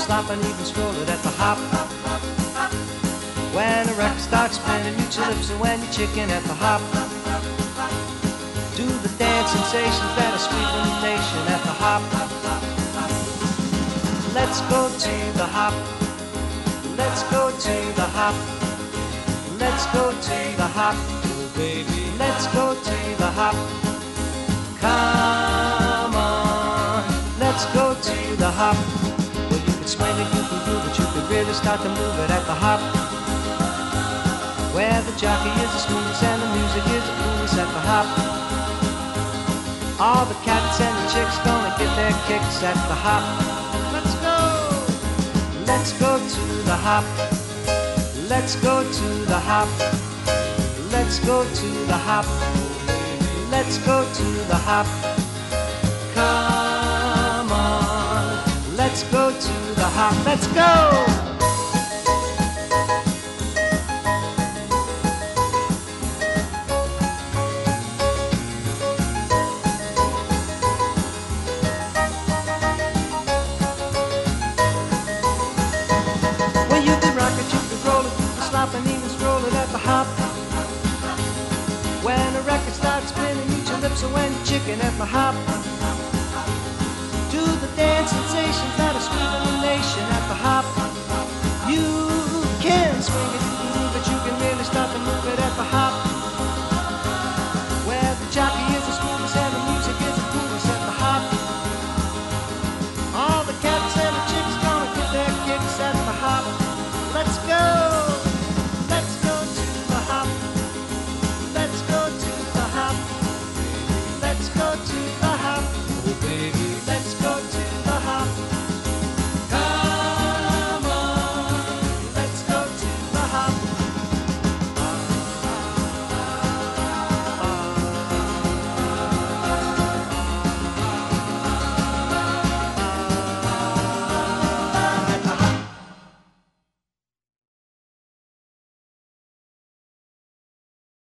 slop, and even stroll it at the hop. When the record starts spinning, mute your lips, and when you're chicken at the hop. Do the dance sensations that are sweet in the nation at the hop. Let's go to the hop. Let's go to the hop. Let's go to the hop. Oh baby, let's go to the hop. Come on, let's go to the hop. Well, you can swing it, you can groove it, you can really start to move it at the hop. Where the jockey is the smoothest and the music is the coolest at the hop. All the cats and the chicks gonna get their kicks at the hop. Let's go! Let's go to the hop. Let's go to the hop. Let's go to the hop. Let's go to the hop. Come on. Let's go to the hop. Let's go! And even stroll it at the hop. When the record starts spinning, eat your lips, and when you're chicken at the hop. Do the dance sensations that are sweet in the nation at the hop. You can swing it.